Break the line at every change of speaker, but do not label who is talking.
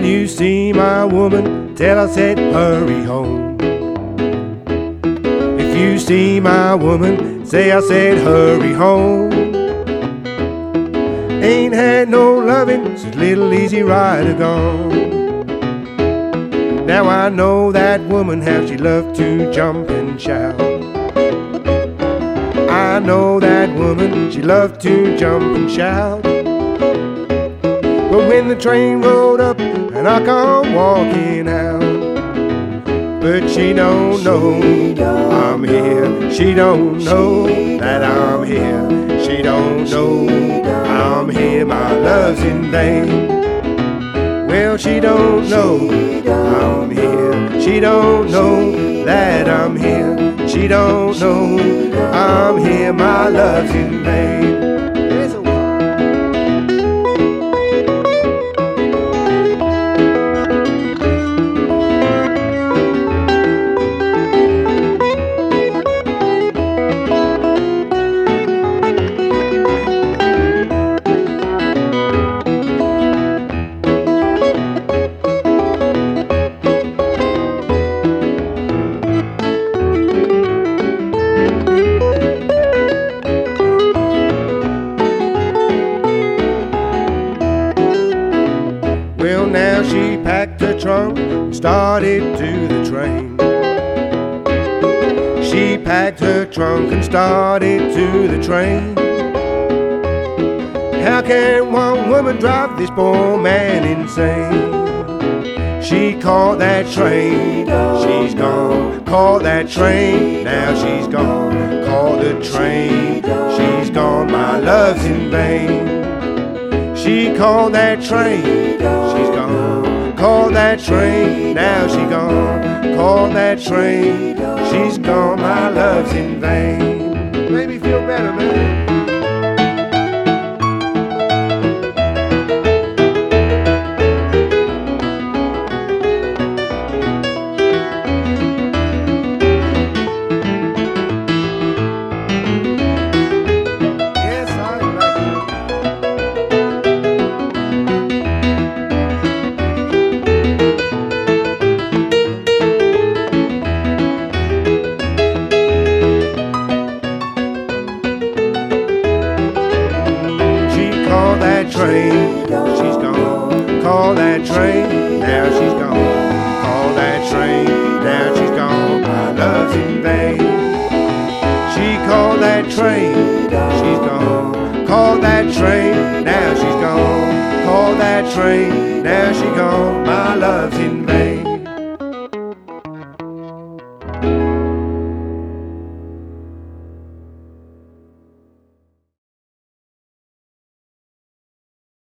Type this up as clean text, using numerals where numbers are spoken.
you see my woman, tell her said hurry home. If you see my woman, say I said hurry home. Ain't had no loving since little Easy Rider gone. Now I know that woman, how she loved to jump and shout. I know that woman, she loved to jump and shout. But when the train rolled up and I come walking out, but she don't know I'm here. She don't know that I'm here. She don't know I'm here. My love's in vain. Well, she don't know I'm here. She don't know that I'm here. She don't know I'm here. My love's in vain. Well, now she packed her trunk and started to the train. She packed her trunk and started to the train. How can one woman drive this poor man insane? She caught that train, she's gone. Caught that train, now she's gone. Caught the train, she's gone. My love's in vain. She called that train, she's gone. Called that train, now she gone. Called that train, she's gone. My love's in vain. Made me feel better, man. Call that train, she's gone. Call that train, now she's gone. Call that train, now she's gone. My love's in vain. She called that train, she's gone. Call that train, now she's gone. Call that train, now she's gone. My love's in vain.